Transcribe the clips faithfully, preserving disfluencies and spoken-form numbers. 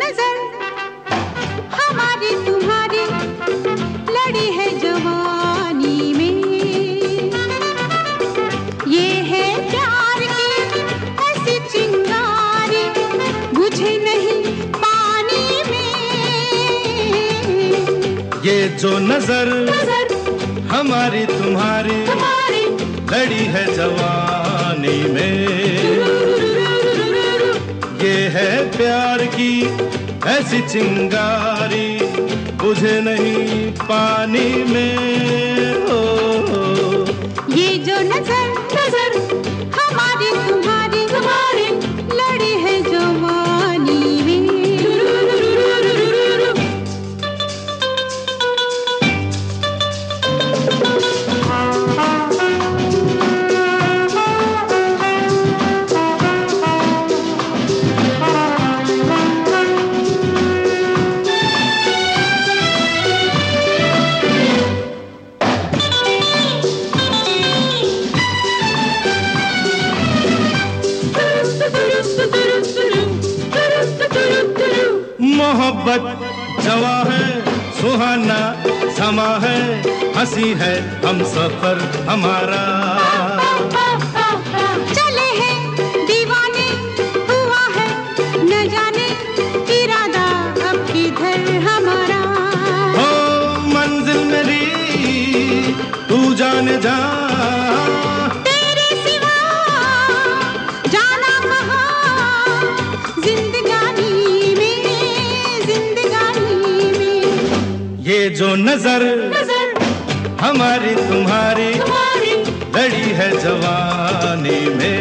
नजर हमारी तुम्हारी लड़ी है जवानी में, ये है प्यार की ऐसी चिंगारी बुझे नहीं पानी में। ये जो नजर, नजर हमारी तुम्हारी तुम्हारी लड़ी है जवानी में, ये है प्यार की ऐसी चिंगारी बुझे नहीं पानी में। हो, हो। ये जो नजर, नजर हमारी तुम्हारी तुम्हारी लड़ी है जवानी में। मोहब्बत जवा है, सुहाना समा है, हंसी है हम सफर हमारा। चले हैं दीवाने, हुआ है न जाने इरादा अब किधर हमारा। हो मंजिल मेरी तू जाने जा, तेरे सिवा जाना कहाँ जिंदगानी में, जिंदगानी में। ये जो नजर, नजर हमारी तुम्हारी तुम्हारी लड़ी है जवानी में,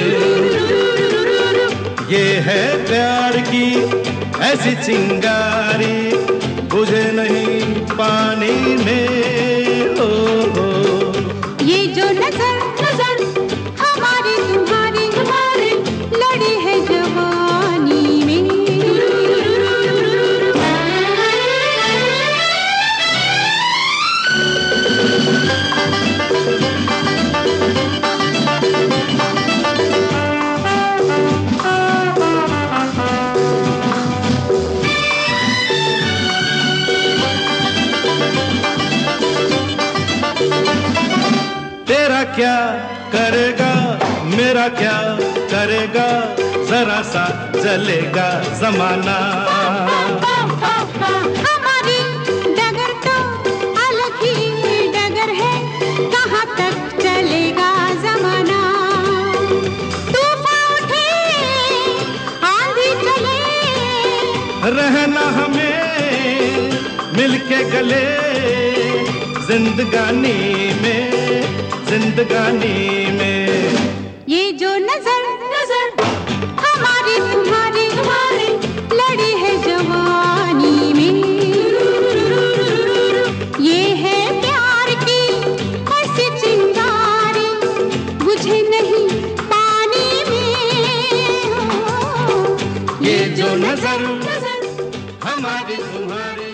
ये है प्यार की ऐसी चिंगारी बुझे नहीं पानी में। हो, हो। ये जो नजर, नजर हमारी तुम्हारी तुम्हारी लड़ी है जवानी में। तेरा क्या करेगा मेरा क्या करेगा, जरा सा चलेगा जमाना। हमारी डगर तो अलग ही डगर है, कहाँ तक चलेगा जमाना। तूफान उठे आंधी चले, रहना हमें मिलके गले जिंदगानी में, जिंदगानी में। ये जो नजर, नजर हमारी तुम्हारी तुम्हारी लड़ी है जवानी में, ये है प्यार की ऐसी चिंगारी बुझे नहीं पानी में। ये जो नजर, हमारी तुम्हारी